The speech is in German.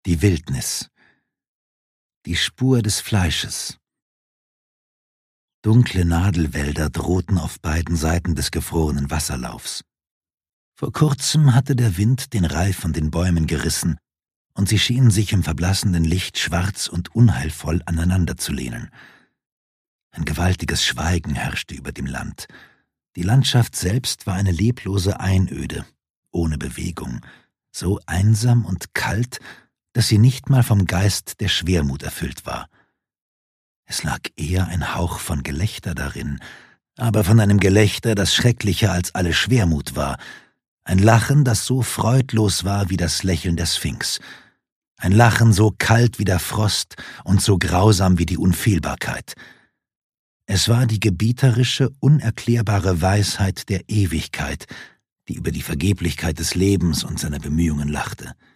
die Wildnis, die Spur des Fleisches. Dunkle Nadelwälder drohten auf beiden Seiten des gefrorenen Wasserlaufs. Vor kurzem hatte der Wind den Reif von den Bäumen gerissen, und sie schienen sich im verblassenden Licht schwarz und unheilvoll aneinanderzulehnen. Ein gewaltiges Schweigen herrschte über dem Land. Die Landschaft selbst war eine leblose Einöde, ohne Bewegung, so einsam und kalt, dass sie nicht mal vom Geist der Schwermut erfüllt war. Es lag eher ein Hauch von Gelächter darin, aber von einem Gelächter, das schrecklicher als alle Schwermut war, ein Lachen, das so freudlos war wie das Lächeln der Sphinx, ein Lachen so kalt wie der Frost und so grausam wie die Unfehlbarkeit. Es war die gebieterische, unerklärbare Weisheit der Ewigkeit, die über die Vergeblichkeit des Lebens und seiner Bemühungen lachte.